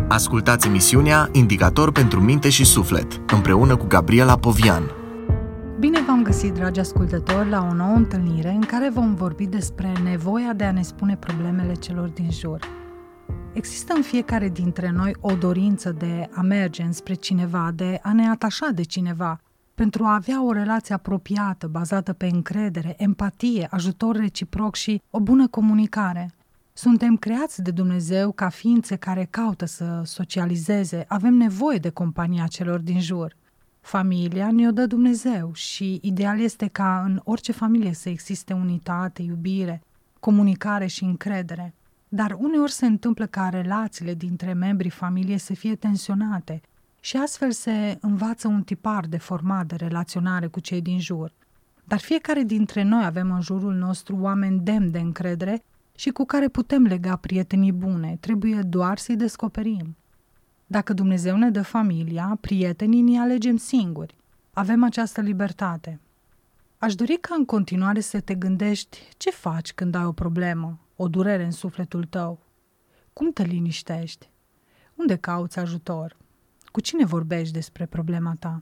Ascultați emisiunea Indicator pentru minte și suflet, împreună cu Gabriela Povian. Bine v-am găsit, dragi ascultători, la o nouă întâlnire în care vom vorbi despre nevoia de a ne spune problemele celor din jur. Există în fiecare dintre noi o dorință de a merge înspre cineva, de a ne atașa de cineva, pentru a avea o relație apropiată, bazată pe încredere, empatie, ajutor reciproc și o bună comunicare. Suntem creați de Dumnezeu ca ființe care caută să socializeze, avem nevoie de compania celor din jur. Familia ne-o dă Dumnezeu și ideal este ca în orice familie să existe unitate, iubire, comunicare și încredere. Dar uneori se întâmplă ca relațiile dintre membrii familiei să fie tensionate și astfel se învață un tipar deformat de relaționare cu cei din jur. Dar fiecare dintre noi avem în jurul nostru oameni demni de încredere și cu care putem lega prietenii bune, trebuie doar să-i descoperim. Dacă Dumnezeu ne dă familia, prietenii ne alegem singuri. Avem această libertate. Aș dori ca în continuare să te gândești ce faci când ai o problemă, o durere în sufletul tău. Cum te liniștești? Unde cauți ajutor? Cu cine vorbești despre problema ta?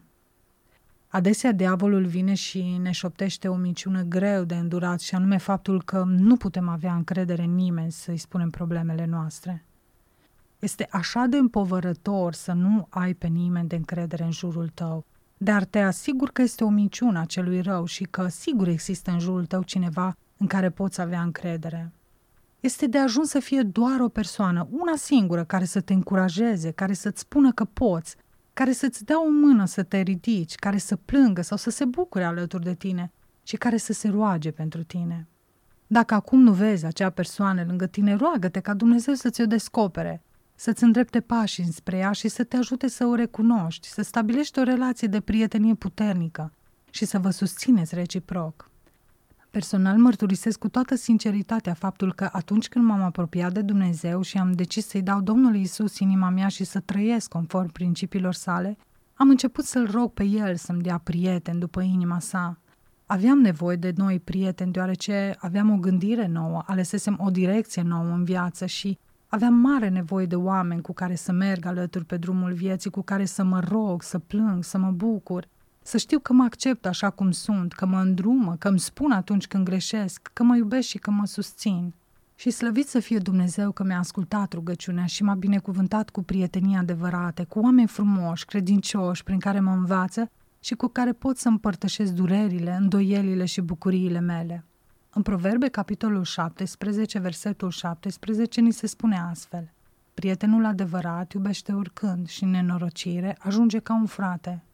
Adesea diavolul vine și ne șoptește o minciună greu de îndurat și anume faptul că nu putem avea încredere în nimeni să-i spunem problemele noastre. Este așa de împovărător să nu ai pe nimeni de încredere în jurul tău, dar te asigur că este o minciună a celui rău și că sigur există în jurul tău cineva în care poți avea încredere. Este de ajuns să fie doar o persoană, una singură, care să te încurajeze, care să-ți spună că poți, care să-ți dea o mână să te ridici, care să plângă sau să se bucure alături de tine și care să se roage pentru tine. Dacă acum nu vezi acea persoană lângă tine, roagă-te ca Dumnezeu să ți-o descopere, să-ți îndrepte pașii înspre ea și să te ajute să o recunoști, să stabilești o relație de prietenie puternică și să vă susțineți reciproc. Personal mărturisesc cu toată sinceritatea faptul că atunci când m-am apropiat de Dumnezeu și am decis să-i dau Domnului Iisus inima mea și să trăiesc conform principiilor sale, am început să-L rog pe El să-mi dea prieteni după inima sa. Aveam nevoie de noi prieteni deoarece aveam o gândire nouă, alesesem o direcție nouă în viață și aveam mare nevoie de oameni cu care să merg alături pe drumul vieții, cu care să mă rog, să plâng, să mă bucur, să știu că mă accept așa cum sunt, că mă îndrumă, că îmi spun atunci când greșesc, că mă iubesc și că mă susțin. Și slăvit să fie Dumnezeu că mi-a ascultat rugăciunea și m-a binecuvântat cu prietenii adevărate, cu oameni frumoși, credincioși, prin care mă învață și cu care pot să împărtășesc durerile, îndoielile și bucuriile mele. În Proverbe, capitolul 17, versetul 17, ni se spune astfel: prietenul adevărat iubește oricând și în nenorocire ajunge ca un frate.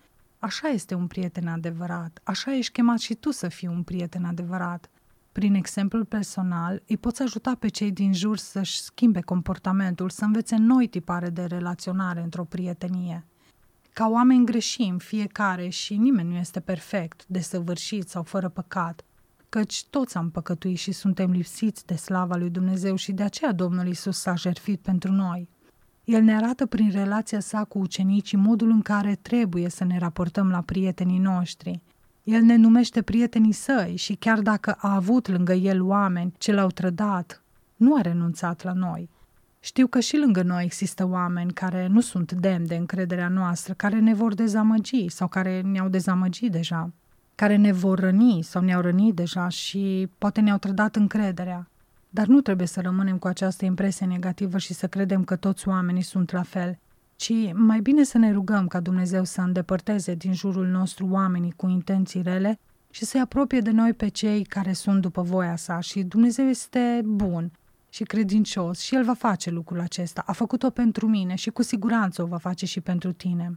Așa este un prieten adevărat, așa ești chemat și tu să fii un prieten adevărat. Prin exemplul personal, îi poți ajuta pe cei din jur să-și schimbe comportamentul, să învețe noi tipare de relaționare într-o prietenie. Ca oameni greșim fiecare și nimeni nu este perfect, desăvârșit sau fără păcat, căci toți am păcătuit și suntem lipsiți de slava lui Dumnezeu și de aceea Domnul Iisus s-a jertfit pentru noi. El ne arată prin relația sa cu ucenicii modul în care trebuie să ne raportăm la prietenii noștri. El ne numește prietenii săi și chiar dacă a avut lângă el oameni ce l-au trădat, nu a renunțat la noi. Știu că și lângă noi există oameni care nu sunt demni de încrederea noastră, care ne vor dezamăgi sau care ne-au dezamăgit deja, care ne vor răni sau ne-au rănit deja și poate ne-au trădat încrederea. Dar nu trebuie să rămânem cu această impresie negativă și să credem că toți oamenii sunt la fel, ci mai bine să ne rugăm ca Dumnezeu să îndepărteze din jurul nostru oamenii cu intenții rele și să-i apropie de noi pe cei care sunt după voia sa. Și Dumnezeu este bun și credincios și El va face lucrul acesta. A făcut-o pentru mine și cu siguranță o va face și pentru tine.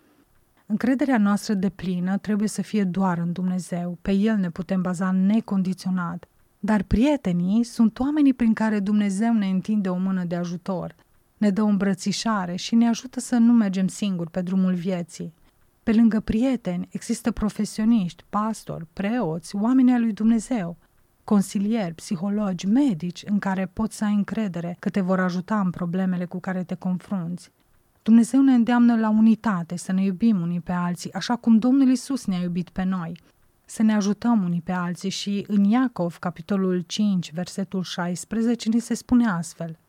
Încrederea noastră deplină trebuie să fie doar în Dumnezeu. Pe El ne putem baza necondiționat. Dar prietenii sunt oamenii prin care Dumnezeu ne întinde o mână de ajutor, ne dă o îmbrățișare și ne ajută să nu mergem singuri pe drumul vieții. Pe lângă prieteni există profesioniști, pastori, preoți, oameni ai lui Dumnezeu, consilieri, psihologi, medici în care poți să ai încredere că te vor ajuta în problemele cu care te confrunți. Dumnezeu ne îndeamnă la unitate, să ne iubim unii pe alții, așa cum Domnul Iisus ne-a iubit pe noi. Să ne ajutăm unii pe alții și în Iacov, capitolul 5, versetul 16, ni se spune astfel: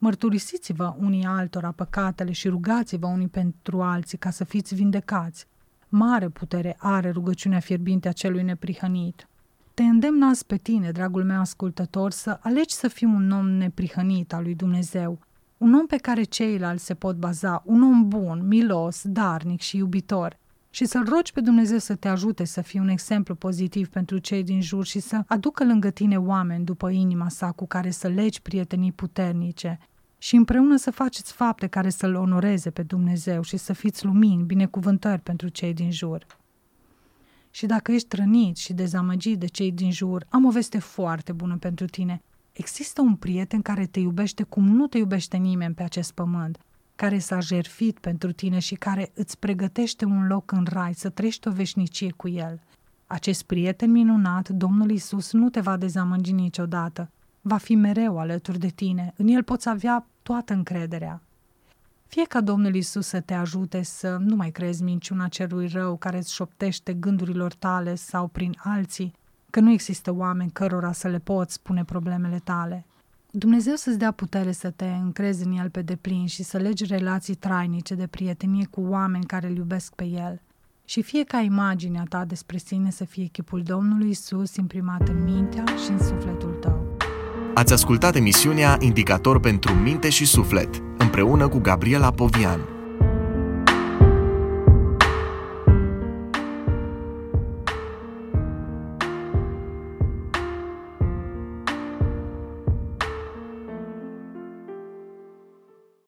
Mărturisiți-vă unii altora păcatele și rugați-vă unii pentru alții ca să fiți vindecați. Mare putere are rugăciunea fierbinte a celui neprihănit. Te îndemn azi pe tine, dragul meu ascultător, să alegi să fii un om neprihănit al lui Dumnezeu, un om pe care ceilalți se pot baza, un om bun, milos, darnic și iubitor, și să-L rogi pe Dumnezeu să te ajute să fii un exemplu pozitiv pentru cei din jur și să aducă lângă tine oameni după inima sa cu care să legi prietenii puternice și împreună să faceți fapte care să-L onoreze pe Dumnezeu și să fiți lumini, binecuvântări pentru cei din jur. Și dacă ești rănit și dezamăgit de cei din jur, am o veste foarte bună pentru tine. Există un prieten care te iubește cum nu te iubește nimeni pe acest pământ, care s-a jertfit pentru tine și care îți pregătește un loc în rai să trăiești o veșnicie cu el. Acest prieten minunat, Domnul Iisus, nu te va dezamăgi niciodată. Va fi mereu alături de tine. În el poți avea toată încrederea. Fie ca Domnul Iisus să te ajute să nu mai crezi minciuna celui rău care îți șoptește gândurilor tale sau prin alții, că nu există oameni cărora să le poți spune problemele tale. Dumnezeu să-ți dea putere să te încrezi în El pe deplin și să legi relații trainice de prietenie cu oameni care îl iubesc pe El. Și fie ca imaginea ta despre sine să fie chipul Domnului Iisus imprimat în mintea și în sufletul tău. Ați ascultat emisiunea Indicator pentru minte și suflet, împreună cu Gabriela Povian.